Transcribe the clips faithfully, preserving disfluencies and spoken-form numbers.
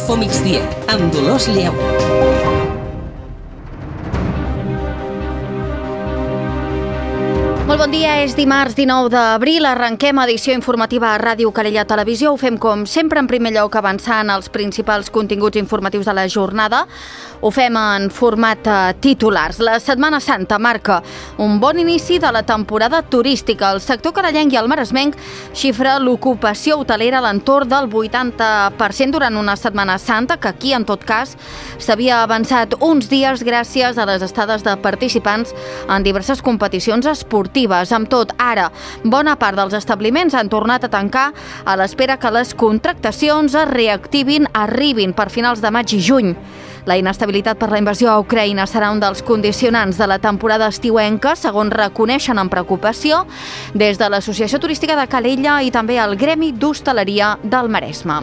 Infomigdia, amb Dolors Lleó. Molt bon dia, és dimarts dinou d'abril, arrenquem edició informativa a Ràdio Calella Televisió. Ho fem com sempre, en primer lloc avançant els principals continguts informatius de la jornada. Ho fem en format titulars. La Setmana Santa marca un bon inici de la temporada turística. El sector carallenc i el maresmenc xifra l'ocupació hotelera a l'entorn del vuitanta per cent durant una Setmana Santa, que aquí, en tot cas, s'havia avançat uns dies gràcies a les estades de participants en diverses competicions esportives. Amb tot, ara, bona part dels establiments han tornat a tancar a l'espera que les contractacions es reactivin, arribin per finals de maig i juny. La inestabilitat per la invasió a Ucraïna serà un dels condicionants de la temporada estiuenca, segons reconeixen amb preocupació des de l'Associació Turística de Calella i també el Gremi d'Hostaleria del Maresme.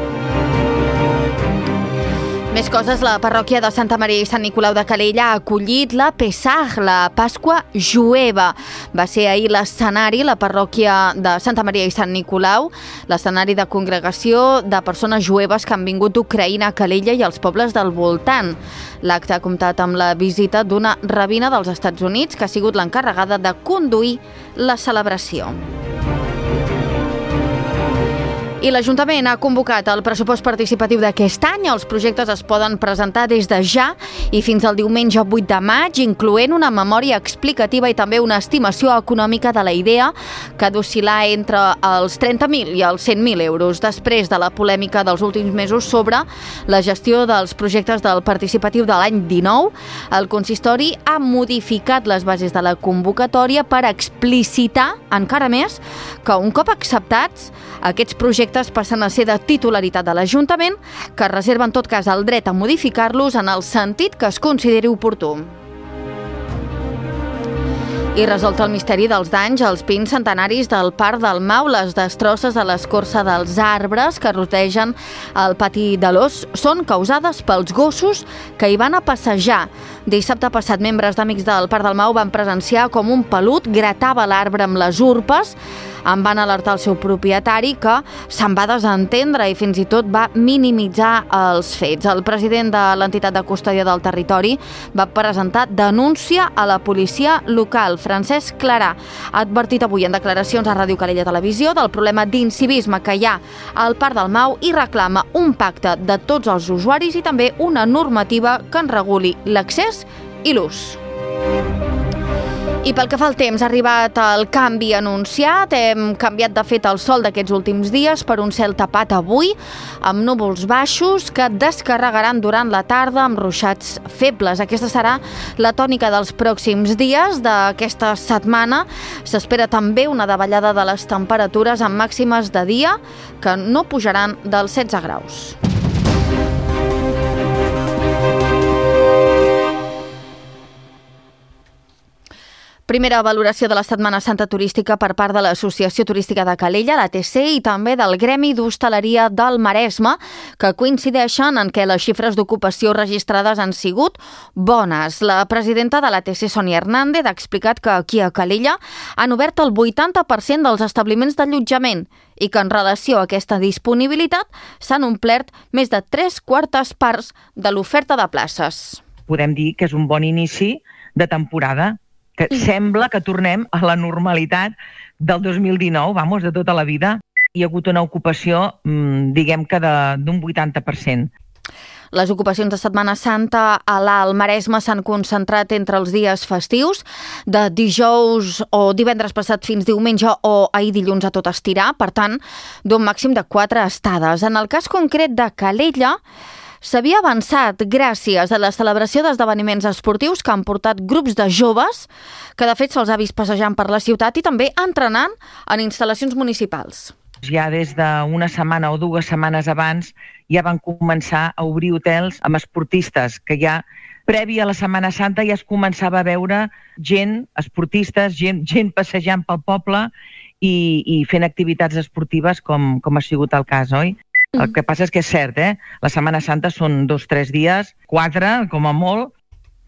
Més coses, la parròquia de Santa Maria i Sant Nicolau de Calella ha acollit la Pesach, la Pasqua Jueva. Va ser ahir l'escenari, la parròquia de Santa Maria i Sant Nicolau, l'escenari de congregació de persones jueves que han vingut d'Ucraïna a Calella i als pobles del voltant. L'acte ha comptat amb la visita d'una rabina dels Estats Units, que ha sigut l'encarregada de conduir la celebració. I l'Ajuntament ha convocat el pressupost participatiu d'aquest any. Els projectes es poden presentar des de ja i fins al diumenge vuit de maig, incloent una memòria explicativa i també una estimació econòmica de la idea, que ha d'oscil·lar entre els trenta mil i els cent mil euros. Després de la polèmica dels últims mesos sobre la gestió dels projectes del participatiu de l'any dinou, el consistori ha modificat les bases de la convocatòria per explicitar encara més que un cop acceptats, aquests projectes passen a ser de titularitat de l'Ajuntament, que reserva en tot cas el dret a modificar-los en el sentit que es consideri oportú. I resolt el misteri dels danys als pins centenaris del Parc del Mau, les destrosses a l'escorça dels arbres que rodegen el pati de l'Os són causades pels gossos que hi van a passejar. Dissabte passat, membres d'Amics del Parc del Mau van presenciar com un pelut gratava l'arbre amb les urpes. En van alertar el seu propietari, que se'n va desentendre i fins i tot va minimitzar els fets. El president de l'entitat de custòdia del territori va presentar denúncia a la policia local. Francesc Clarà ha advertit avui en declaracions a Ràdio Calella Televisió del problema d'incivisme que hi ha al Parc del Mau i reclama un pacte de tots els usuaris i també una normativa que en reguli l'accés i l'ús. I pel que fa al temps, ha arribat el canvi anunciat. Hem canviat de fet el sol d'aquests últims dies per un cel tapat avui, amb núvols baixos que descarregaran durant la tarda amb ruixats febles. Aquesta serà la tònica dels pròxims dies d'aquesta setmana. S'espera també una davallada de les temperatures amb màximes de dia que no pujaran dels setze graus. Primera valoració de la Setmana Santa Turística per part de l'Associació Turística de Calella, la T C, i també del Gremi d'Hostaleria del Maresme, que coincideixen en què les xifres d'ocupació registrades han sigut bones. La presidenta de la T C, Sònia Hernández, ha explicat que aquí a Calella han obert el vuitanta per cent dels establiments d'allotjament i que en relació a aquesta disponibilitat s'han omplert més de tres quartes parts de l'oferta de places. Podem dir que és un bon inici de temporada, que sembla que tornem a la normalitat del dos mil dinou, vamos, de tota la vida. Hi ha hagut una ocupació, diguem que d'un vuitanta per cent. Les ocupacions de Setmana Santa a l'Alt Maresme s'han concentrat entre els dies festius, de dijous o divendres passat fins diumenge o ahir dilluns a tot estirar, per tant, d'un màxim de quatre estades. En el cas concret de Calella, s'havia avançat gràcies a la celebració d'esdeveniments esportius que han portat grups de joves que de fet se'ls ha vist passejant per la ciutat i també entrenant en instal·lacions municipals. Ja des d'una setmana o dues setmanes abans ja van començar a obrir hotels amb esportistes, que ja previ a la Setmana Santa ja es començava a veure gent, esportistes, gent, gent passejant pel poble i, i fent activitats esportives com, com ha sigut el cas, oi? El que passa és que és cert, eh? La Setmana Santa són dos, tres dies, quatre, com a molt.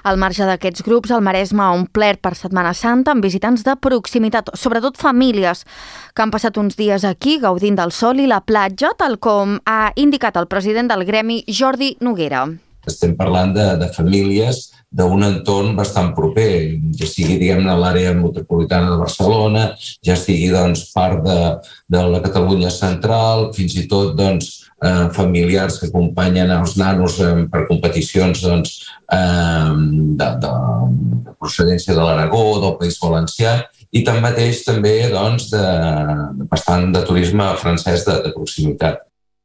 Al marge d'aquests grups, el Maresme ha omplert per Setmana Santa amb visitants de proximitat, sobretot famílies, que han passat uns dies aquí gaudint del sol i la platja, tal com ha indicat el president del gremi, Jordi Noguera. Estem parlant de, de famílies d'un entorn bastant proper, ja sigui, diguem-ne, l'àrea metropolitana de Barcelona, ja sigui, doncs, part de, de la Catalunya central, fins i tot, doncs, eh, familiars que acompanyen els nanos eh, per competicions, doncs, eh, de, de, de procedència de l'Aragó, del País Valencià, i tanmateix també, doncs, de, de bastant de turisme francès de, de proximitat.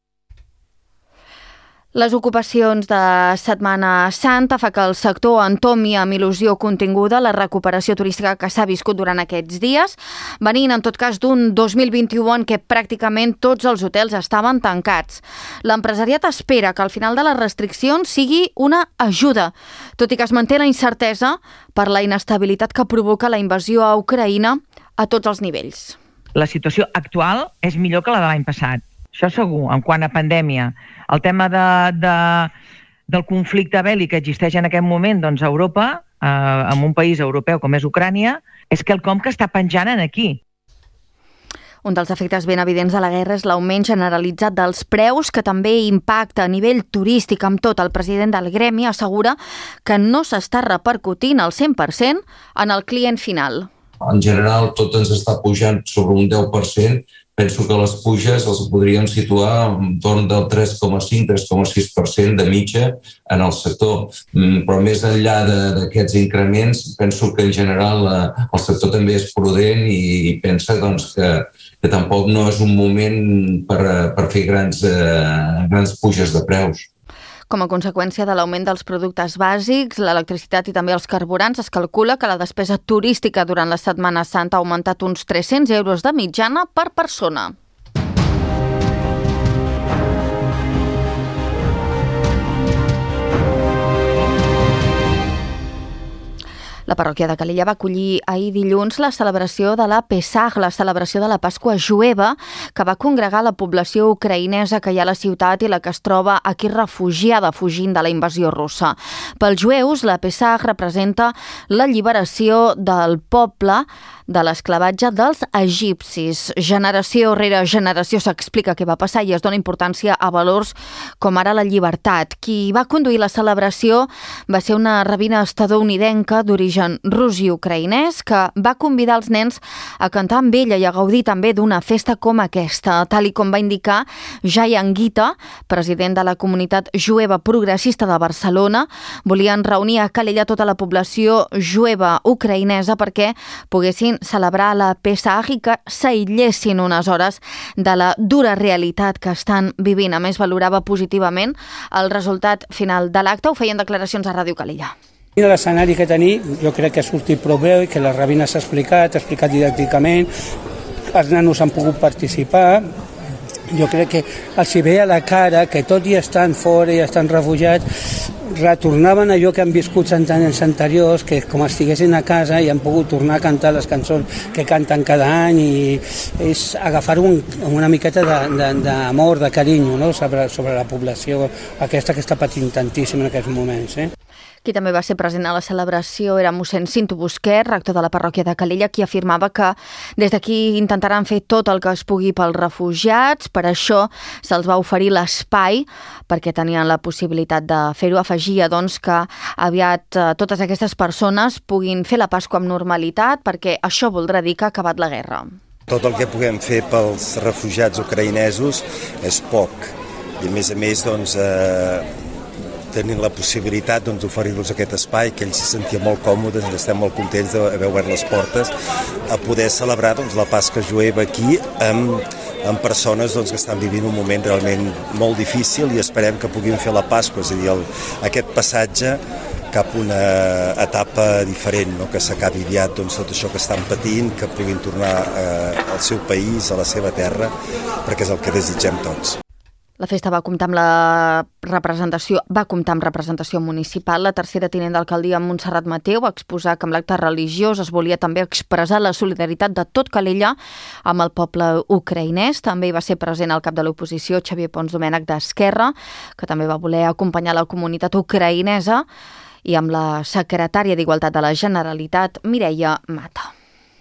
Les ocupacions de Setmana Santa fa que el sector entomi amb il·lusió continguda la recuperació turística que s'ha viscut durant aquests dies, venint en tot cas d'un dos mil vint-i-u en què pràcticament tots els hotels estaven tancats. L'empresariat espera que al final de les restriccions sigui una ajuda, tot i que es manté la incertesa per la inestabilitat que provoca la invasió a Ucraïna a tots els nivells. La situació actual és millor que la de l'any passat. Això segur, en quant a pandèmia. El tema de, de, del conflicte bèl·lic que existeix en aquest moment doncs, a Europa, eh, en un país europeu com és Ucrània, és quelcom que està penjant aquí. Un dels efectes ben evidents de la guerra és l'augment generalitzat dels preus, que també impacta a nivell turístic. Amb tot, el president del gremi assegura que no s'està repercutint al cent per cent en el client final. En general, tot ens està pujant sobre un deu per cent. Penso que les puges els podríem situar entorn del tres coma cinc a tres coma sis per cent de mitja en el sector. Però més enllà d'aquests increments, penso que en general el sector també és prudent i pensa doncs, que, que tampoc no és un moment per, per fer grans, eh, grans puges de preus. Com a conseqüència de l'augment dels productes bàsics, l'electricitat i també els carburants, es calcula que la despesa turística durant la Setmana Santa ha augmentat uns tres-cents euros de mitjana per persona. La parròquia de Calella va acollir ahir dilluns la celebració de la Pesach, la celebració de la Pasqua jueva, que va congregar la població ucraïnesa que hi ha a la ciutat i la que es troba aquí refugiada fugint de la invasió russa. Pels jueus, la Pesach representa l'alliberació del poble de l'esclavatge dels egipcis. Generació rere generació s'explica què va passar i es dona importància a valors com ara la llibertat. Qui va conduir la celebració va ser una rabina estatunidenca d'origen rus i ucraïnès que va convidar els nens a cantar amb ella i a gaudir també d'una festa com aquesta. Tal i com va indicar Jayan Gita, president de la comunitat jueva progressista de Barcelona, volien reunir a Calella tota la població jueva ucraïnesa perquè poguessin celebrar la Pesach i que s'aïllessin unes hores de la dura realitat que estan vivint. A més, valorava positivament el resultat final de l'acte. Ho feien declaracions a Ràdio Calella. L'escenari que tenim, jo crec que ha sortit prou bé, que la rabina s'ha explicat, ha explicat didàcticament, els nanos han pogut participar. Jo crec que els hi veia la cara que tot i estan fora i estan refugiats, retornaven allò que han viscut cent anys anteriors, que com estiguessin a casa i han pogut tornar a cantar les cançons que canten cada any, i és agafar un, una miqueta d'amor, de, de, de carinyo, no? sobre, sobre la població aquesta que està patint tantíssim en aquests moments. Eh? Qui també va ser present a la celebració era mossèn Cinto Busquet, rector de la parròquia de Calella, qui afirmava que des d'aquí intentaran fer tot el que es pugui pels refugiats. Per això se'ls va oferir l'espai perquè tenien la possibilitat de fer-ho. Afegia doncs, que aviat eh, totes aquestes persones puguin fer la Pasqua amb normalitat, perquè això voldrà dir que ha acabat la guerra. Tot el que puguem fer pels refugiats ucraïnesos és poc. I a més a més, doncs, eh, tenint la possibilitat doncs, d'oferir-los aquest espai, que ells s'hi sentien molt còmodes i estem molt contents d'haver obert les portes, a poder celebrar doncs, la Pasqua jueva aquí amb, amb persones doncs, que estan vivint un moment realment molt difícil i esperem que puguin fer la Pasqua, és a dir, el, aquest passatge cap a una etapa diferent, no? Que s'acabi aviat doncs, tot això que estan patint, que puguin tornar eh, al seu país, a la seva terra, perquè és el que desitgem tots. La festa va comptar amb la representació, va comptar amb representació municipal. La tercera tinent d'alcaldia, Montserrat Mateu, va exposar que amb l'acte religiós es volia també expressar la solidaritat de tot Calella amb el poble ucraïnès. També hi va ser present el cap de l'oposició, Xavier Pons Domènech, d'Esquerra, que també va voler acompanyar la comunitat ucraïnesa i amb la secretària d'Igualtat de la Generalitat, Mireia Mata.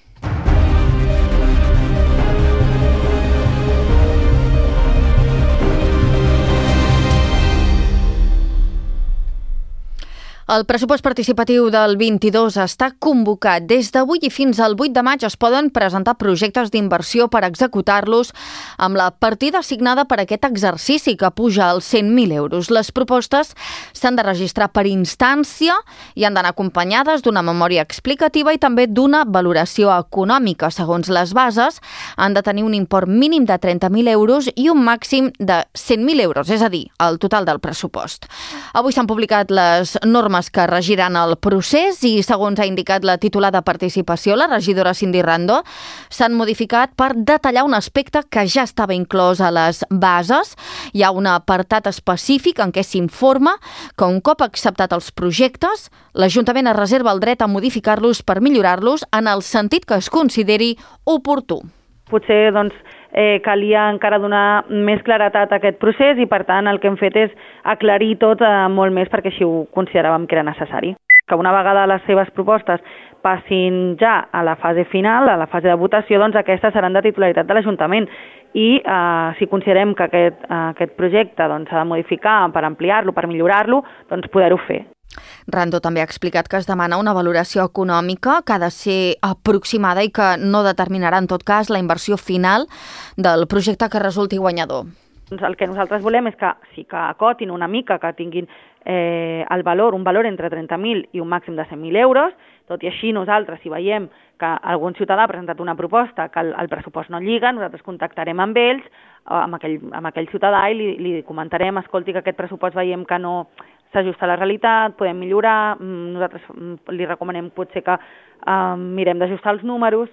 El pressupost participatiu del vint-i-dos està convocat. Des d'avui i fins al vuit de maig es poden presentar projectes d'inversió per executar-los amb la partida assignada per aquest exercici, que puja als cent mil euros. Les propostes s'han de registrar per instància i han d'anar acompanyades d'una memòria explicativa i també d'una valoració econòmica. Segons les bases, han de tenir un import mínim de trenta mil euros i un màxim de cent mil euros, és a dir, el total del pressupost. Avui s'han publicat les normes que regiran el procés i, segons ha indicat la titular de Participació, la regidora Cindy Rando, s'han modificat per detallar un aspecte que ja estava inclòs a les bases. Hi ha un apartat específic en què s'informa que un cop acceptat els projectes, l'Ajuntament es reserva el dret a modificar-los per millorar-los en el sentit que es consideri oportú. Potser doncs, eh, calia encara donar més claretat a aquest procés i, per tant, el que hem fet és aclarir tot eh, molt més perquè així ho consideràvem que era necessari. Que una vegada les seves propostes passin ja a la fase final, a la fase de votació, doncs aquestes seran de titularitat de l'Ajuntament i eh, si considerem que aquest, eh, aquest projecte s'ha doncs, de modificar per ampliar-lo, per millorar-lo, doncs poder-ho fer. Rando també ha explicat que es demana una valoració econòmica que ha de ser aproximada i que no determinarà en tot cas la inversió final del projecte que resulti guanyador. El que nosaltres volem és que sí que acotin una mica, que tinguin eh, el valor, un valor entre trenta mil i un màxim de cent mil euros. Tot i així, nosaltres, si veiem que algun ciutadà ha presentat una proposta que el, el pressupost no lliga, nosaltres contactarem amb ells, amb aquell, amb aquell ciutadà i li, li comentarem, escolti, que aquest pressupost veiem que no s'ajusta a la realitat, podem millorar, nosaltres li recomanem potser que eh, mirem d'ajustar els números,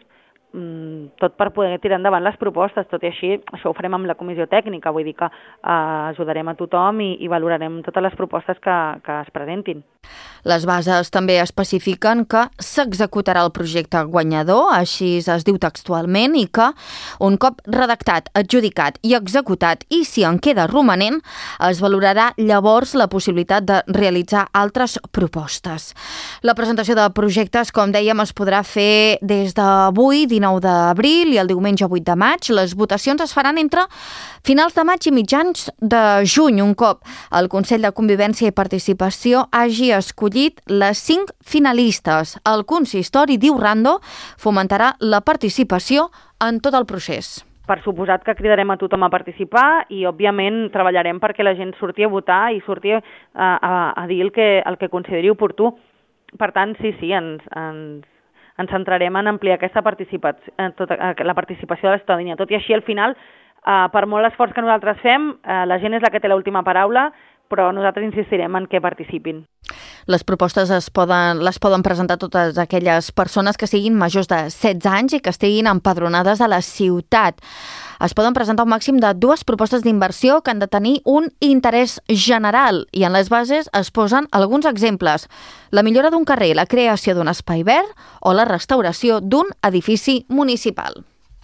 tot per poder tirar endavant les propostes. Tot i així, això ho farem amb la comissió tècnica, vull dir que eh, ajudarem a tothom i, i valorarem totes les propostes que, que es presentin. Les bases també especifiquen que s'executarà el projecte guanyador, així es diu textualment, i que un cop redactat, adjudicat i executat, i si en queda romanent, es valorarà llavors la possibilitat de realitzar altres propostes. La presentació de projectes, com dèiem, es podrà fer des d'avui, dinou d'abril, i el diumenge vuit de maig. Les votacions es faran entre finals de maig i mitjans de juny, un cop el Consell de Convivència i Participació hagi escollit les cinc finalistes. El consistori, diu Rando, fomentarà la participació en tot el procés. Per suposat que cridarem a tothom a participar i, òbviament, treballarem perquè la gent surti a votar i surti a, a, a dir el que, el que consideri oportú. Per tant, sí, sí, ens, ens, ens centrarem en ampliar aquesta participació, tota, la participació de la ciutadania. Tot i així, al final, eh, per molt esforç que nosaltres fem, eh, la gent és la que té l'última paraula, però nosaltres insistirem en que participin. Les propostes es poden, les poden presentar totes aquelles persones que siguin majors de setze anys i que estiguin empadronades a la ciutat. Es poden presentar un màxim de dues propostes d'inversió que han de tenir un interès general i en les bases es posen alguns exemples. La millora d'un carrer, la creació d'un espai verd o la restauració d'un edifici municipal.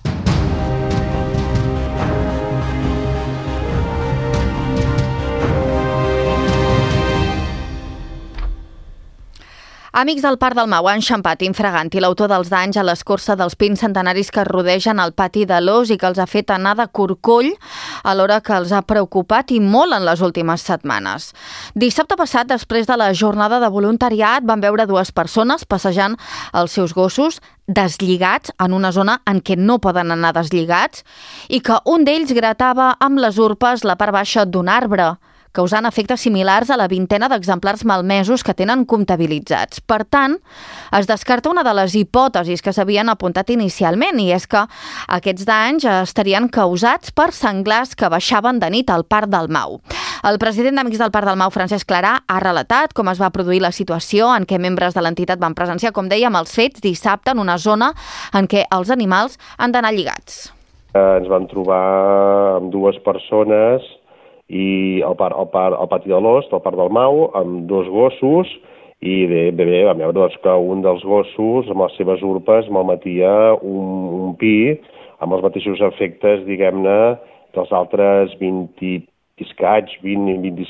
Amics del Parc del Mau han enxampat Infraganti, l'autor dels danys a l'escorça dels pins centenaris que rodegen el pati de l'Os i que els ha fet anar de corcoll alhora que els ha preocupat i molt en les últimes setmanes. Dissabte passat, després de la jornada de voluntariat, van veure dues persones passejant els seus gossos deslligats en una zona en què no poden anar deslligats i que un d'ells gratava amb les urpes la part baixa d'un arbre, causant efectes similars a la vintena d'exemplars malmesos que tenen comptabilitzats. Per tant, es descarta una de les hipòtesis que s'havien apuntat inicialment, i és que aquests danys estarien causats per senglars que baixaven de nit al Parc del Mau. El president d'Amics del Parc del Mau, Francesc Clarà, ha relatat com es va produir la situació en què membres de l'entitat van presenciar, com dèiem, els fets dissabte en una zona en què els animals han d'anar lligats. Ens vam trobar amb dues persones i al, par, al, par, al pati de l'Ost, al Parc del Mau, amb dos gossos, i bé, bé, bé vam veure doncs, que un dels gossos, amb les seves urpes, malmetia un, un pi, amb els mateixos efectes, diguem-ne, dels altres vint i escaig, vint, vint-i-cinc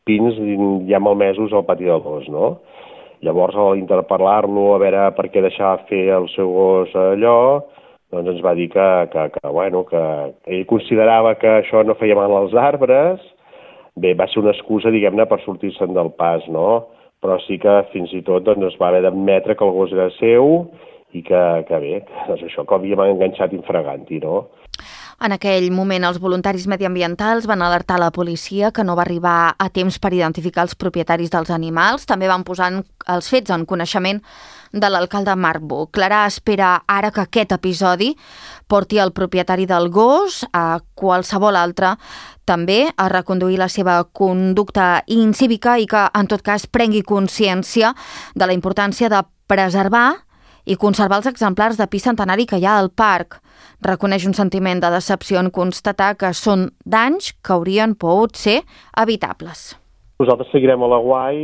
pins ja malmesos al pati de l'os, no? Llavors, a l'interpel·lar-lo, a veure per què deixava fer el seu gos allò, doncs ens va dir que, que, que, bueno, que ell considerava que això no feia mal als arbres. Bé, va ser una excusa, diguem-ne, per sortir-se'n del pas, no? Però sí que fins i tot doncs, es va haver d'admetre que el gos era seu i que, que bé, que és això, que l'havíem enganxat infraganti, no? En aquell moment, els voluntaris mediambientals van alertar la policia que no va arribar a temps per identificar els propietaris dels animals. També van posar els fets en coneixement de l'alcalde Marc Buch. Clara espera ara que aquest episodi porti el propietari del gos a qualsevol altre també a reconduir la seva conducta incívica i que, en tot cas, prengui consciència de la importància de preservar i conservar els exemplars de pi centenari que hi ha al parc. Reconeix un sentiment de decepció en constatar que són danys que haurien pogut ser evitables. Nosaltres seguirem a la Guai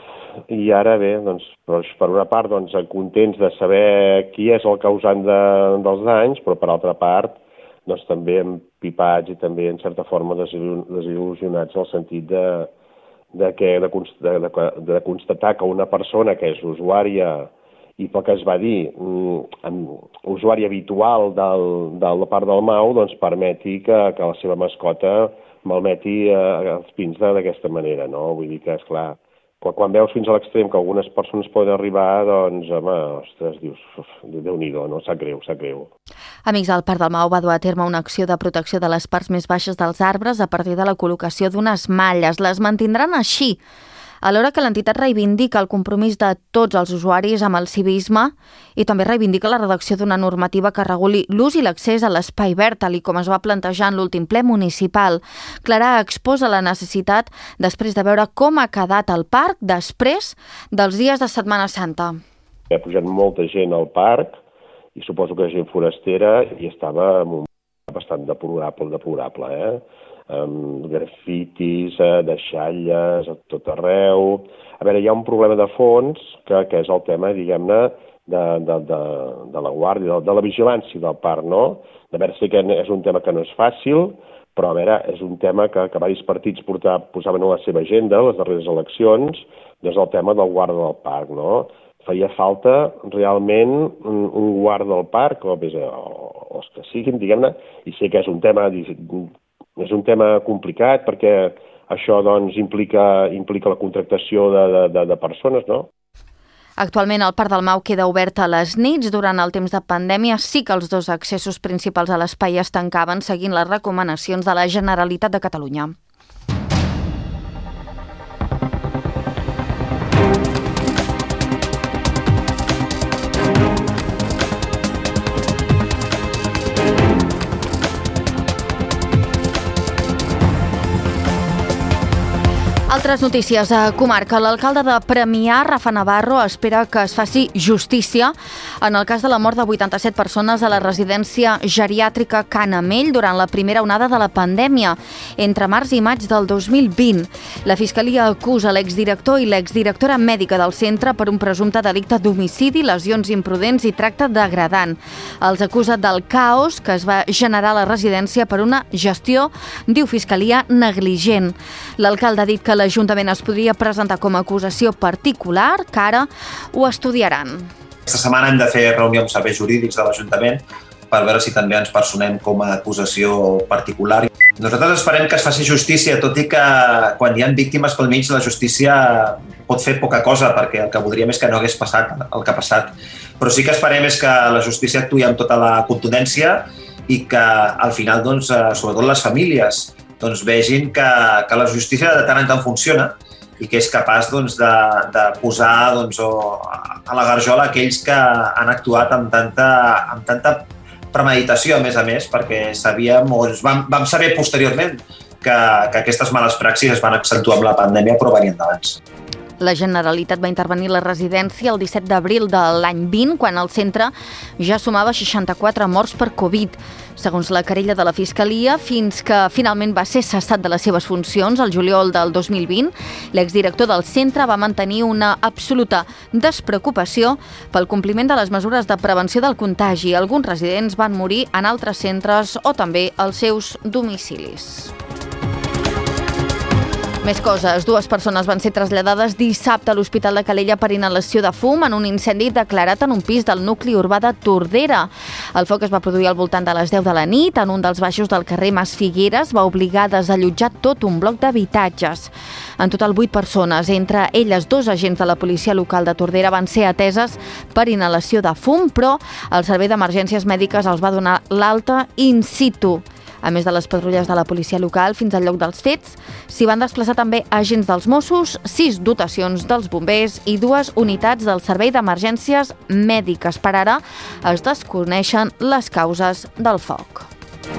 i ara bé, doncs, per una part doncs, contents de saber qui és el causant de, dels danys, però per altra part doncs, també empipats i també en certa forma desil·lusionats en el sentit de, de, que, de, de, de constatar que una persona que és usuària i pel que es va dir, um, usuari habitual del, de la part del M A U, doncs permeti que, que la seva mascota malmeti eh, els pins d'aquesta manera, no? Vull dir que, esclar, quan, quan veus fins a l'extrem que algunes persones poden arribar, doncs, home, ostres, dius, Déu-n'hi-do, no? Sap greu, sap greu. Amics del Parc del M A U va dur a terme una acció de protecció de les parts més baixes dels arbres a partir de la col·locació d'unes malles. Les mantindran així, alhora que l'entitat reivindica el compromís de tots els usuaris amb el civisme i també reivindica la redacció d'una normativa que reguli l'ús i l'accés a l'espai verd, tal com es va plantejar en l'últim ple municipal. Clara exposa la necessitat després de veure com ha quedat el parc després dels dies de Setmana Santa. Ha pujat molta gent al parc i suposo que gent forastera i estava en un bastant deplorable, deplorable, eh? Amb grafitis, eh, deixalles, a tot arreu. A veure, hi ha un problema de fons, que, que és el tema, diguem-ne, de, de, de, de la guàrdia, de, de la vigilància del parc, no? De veure, sí que és un tema que no és fàcil, però a veure, és un tema que, que diversos partits portar, posaven a la seva agenda, les darreres eleccions, doncs el tema del guàrdia del parc, no? Feia falta realment un, un guàrdia del parc, o, o, o els que siguin, diguem-ne, i sé que és un tema... És un tema complicat perquè això doncs, implica, implica la contractació de, de, de persones, no? Actualment el Parc del M A U queda obert a les nits. Durant el temps de pandèmia sí que els dos accessos principals a l'espai es tancaven seguint les recomanacions de la Generalitat de Catalunya. Altres notícies a comarca. L'alcalde de Premià, Rafa Navarro, espera que es faci justícia en el cas de la mort de vuitanta-set persones a la residència geriàtrica Can Amell durant la primera onada de la pandèmia, entre març i maig del dos mil vint. La Fiscalia acusa l'exdirector i l'exdirectora mèdica del centre per un presumpte delicte d'homicidi, lesions imprudents i tracte degradant. Els acusa del caos que es va generar a la residència per una gestió, diu Fiscalia, negligent. L'alcalde ha dit que l'Ajuntament es podria presentar com a acusació particular, que ara ho estudiaran. Aquesta setmana hem de fer reunió amb serveis jurídics de l'Ajuntament per veure si també ens personem com a acusació particular. Nosaltres esperem que es faci justícia, tot i que quan hi ha víctimes pel mig la justícia pot fer poca cosa, perquè el que voldríem és que no hagués passat el que ha passat. Però sí que esperem és que la justícia actuï amb tota la contundència i que al final, doncs, sobretot les famílies, doncs vegin que, que la justícia de tant en tant funciona i que és capaç doncs, de, de posar doncs, o, a la garjola aquells que han actuat amb tanta, amb tanta premeditació, a més a més, perquè sabíem, o vam, vam saber posteriorment que, que aquestes males praxis es van accentuar amb la pandèmia, però venien d'abans. La Generalitat va intervenir la residència el disset d'abril de l'any vint, quan el centre ja sumava seixanta-quatre morts per Covid. Segons la querella de la Fiscalia, fins que finalment va ser cessat de les seves funcions el juliol del dos mil vint, l'exdirector del centre va mantenir una absoluta despreocupació pel compliment de les mesures de prevenció del contagi. Alguns residents van morir en altres centres o també als seus domicilis. Més coses. Dues persones van ser traslladades dissabte a l'Hospital de Calella per inhalació de fum en un incendi declarat en un pis del nucli urbà de Tordera. El foc es va produir al voltant de les deu de la nit en un dels baixos del carrer Mas Figueres. Va obligar a desallotjar tot un bloc d'habitatges. En total, vuit persones, entre elles dos agents de la policia local de Tordera, van ser ateses per inhalació de fum, però el servei d'emergències mèdiques els va donar l'alta in situ. A més de les patrulles de la policia local fins al lloc dels fets, s'hi van desplaçar també agents dels Mossos, sis dotacions dels bombers i dues unitats del Servei d'Emergències Mèdiques. Per ara es desconeixen les causes del foc.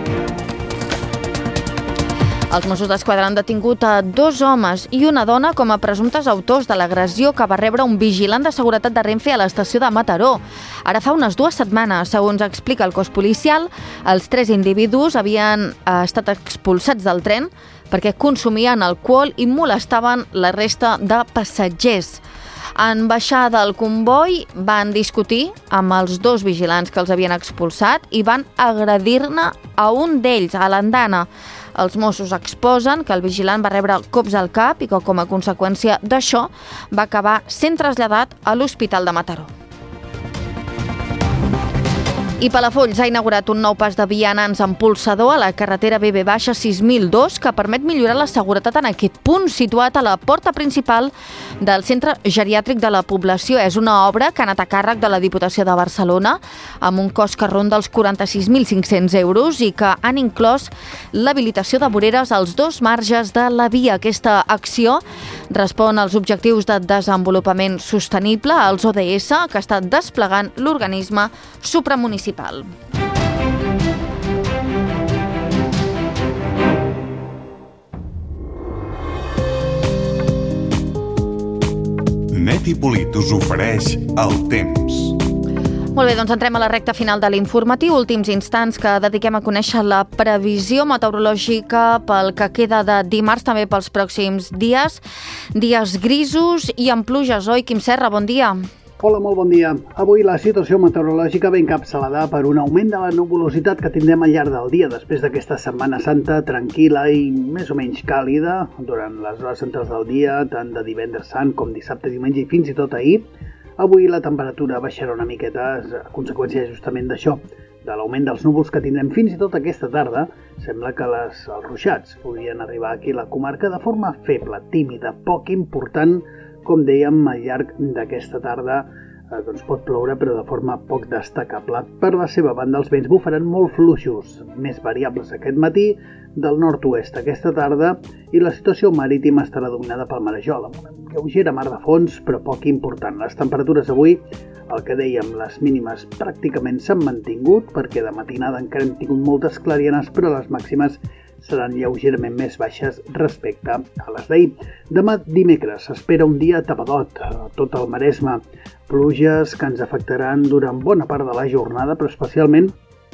Els Mossos d'Esquadra han detingut a dos homes i una dona com a presumptes autors de l'agressió que va rebre un vigilant de seguretat de Renfe a l'estació de Mataró. Ara fa unes dues setmanes, segons explica el cos policial, els tres individus havien estat expulsats del tren perquè consumien alcohol i molestaven la resta de passatgers. En baixar del comboi van discutir amb els dos vigilants que els havien expulsat i van agredir-ne a un d'ells, a l'andana. Els Mossos exposen que el vigilant va rebre cops al cap i que, com a conseqüència d'això, va acabar sent traslladat a l'Hospital de Mataró. I Palafolls ha inaugurat un nou pas de vianants amb pulsador a la carretera B B sis mil dos que permet millorar la seguretat en aquest punt situat a la porta principal del centre geriàtric de la població. És una obra que ha anat a càrrec de la Diputació de Barcelona amb un cost que ronda els quaranta-sis mil cinc-cents euros i que han inclòs l'habilitació de voreres als dos marges de la via. Aquesta acció respon als objectius de desenvolupament sostenible, als O D S, que està desplegant l'organisme supramunicipal. Net i Polit us ofereix el temps. Molt bé, doncs entrem a la recta final de l'informatiu. Últims instants que dediquem a conèixer la previsió meteorològica pel que queda de dimarts, també pels pròxims dies. Dies grisos i amb pluges, oi, Quim Serra? Bon dia. Hola, molt bon dia. Avui la situació meteorològica ve encapçalada per un augment de la nuvolositat que tindrem al llarg del dia després d'aquesta Setmana Santa tranquil·la i més o menys càlida durant les hores centrals del dia, tant de divendres sant com dissabte, diumenge i fins i tot ahir. Avui la temperatura baixarà una miqueta a conseqüència justament d'això, de l'augment dels núvols que tindrem fins i tot aquesta tarda. Sembla que les, els ruixats podrien arribar aquí a la comarca de forma feble, tímida, poc important. Com dèiem, al llarg d'aquesta tarda eh, doncs pot ploure, però de forma poc destacable. Per la seva banda, els vents bufaran molt fluixos, més variables aquest matí, del nord-oest aquesta tarda, i la situació marítima estarà dominada pel marejol, amb una lleugera mar de fons, però poc important. Les temperatures avui, el que dèiem, les mínimes pràcticament s'han mantingut, perquè de matinada encara hem tingut moltes clarianes, però les màximes seran lleugerament més baixes respecte a les d'ahir. Demà dimecres s'espera un dia tapadot a tot el Maresme, pluges que ens afectaran durant bona part de la jornada, però especialment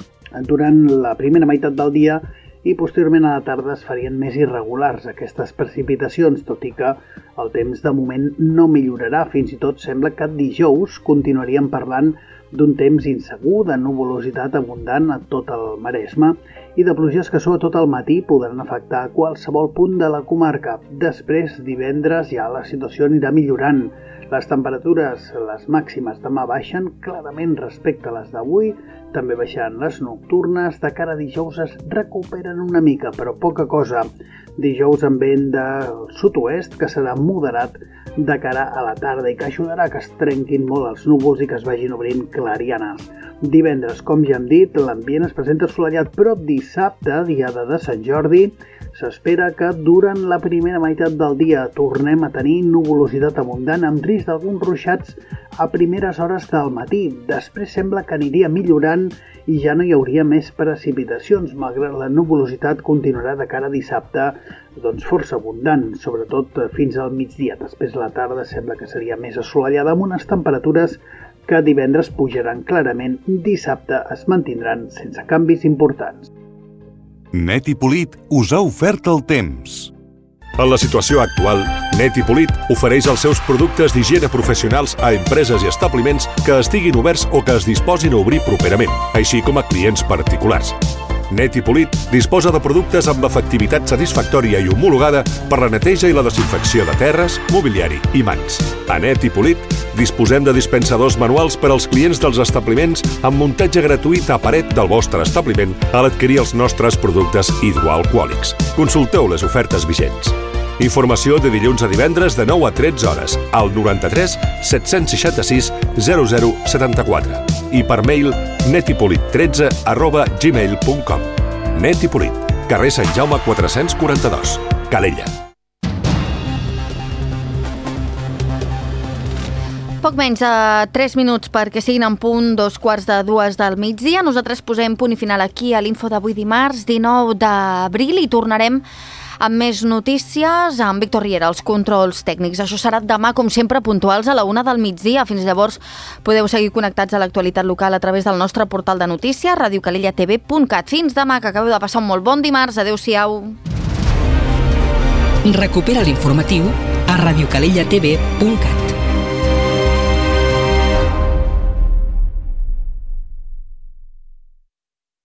durant la primera meitat del dia, i posteriorment a la tarda es farien més irregulars aquestes precipitacions, tot i que el temps de moment no millorarà. Fins i tot sembla que dijous continuaríem parlant d'un temps insegur, de nuvolositat abundant a tot el Maresme i de pluges que sobretot al matí podran afectar qualsevol punt de la comarca. Després, divendres, ja la situació anirà millorant. Les temperatures, les màximes demà baixen clarament respecte a les d'avui, també baixaran les nocturnes. De cara a dijous es recuperen una mica, però poca cosa. Dijous amb vent de sud-oest, que serà moderat de cara a la tarda i que ajudarà que es trenquin molt els núvols i que es vagin obrint clarianes. Divendres, com ja hem dit, l'ambient es presenta assolellat, però dissabte, diada de Sant Jordi, s'espera que durant la primera meitat del dia tornem a tenir nuvolositat abundant amb risc d'alguns ruixats a primeres hores del matí. Després sembla que aniria millorant i ja no hi hauria més precipitacions, malgrat la nuvolositat continuarà de cara a dissabte doncs força abundant, sobretot fins al migdia. Després la tarda sembla que seria més assolellada amb unes temperatures que divendres pujaran clarament, dissabte es mantindran sense canvis importants. Net i Polit us ha ofert el temps. En la situació actual, Net i Polit ofereix els seus productes d'higiene professionals a empreses i establiments que estiguin oberts o que es disposin a obrir properament, així com a clients particulars. Netipolit disposa de productes amb efectivitat satisfactòria i homologada per la neteja i la desinfecció de terres, mobiliari i mans. A Netipolit disposem de dispensadors manuals per als clients dels establiments amb muntatge gratuït a paret del vostre establiment a l'adquirir els nostres productes hidroalcohòlics. Consulteu les ofertes vigents. Informació de dilluns a divendres de nou a tretze hores al noranta-tres set-cents seixanta-sis zero zero setanta-quatre i per mail netipolit tretze arroba gmail punt com. Netipolit, carrer Sant Jaume quatre-cents quaranta-dos, Calella. Poc menys de tres minuts perquè siguin en punt dos quarts de dues del migdia. Nosaltres posem punt i final aquí a l'info d'avui dimarts dinou d'abril i tornarem amb més notícies amb Víctor Riera, els controls tècnics. Això serà demà, com sempre, puntuals a la una del migdia. Fins llavors podeu seguir connectats a l'actualitat local a través del nostre portal de notícies, radio calella t v punt cat. Fins demà, que acabeu de passar un molt bon dimarts. Adéu-siau. Recupera l'informatiu a radio calella t v punt cat.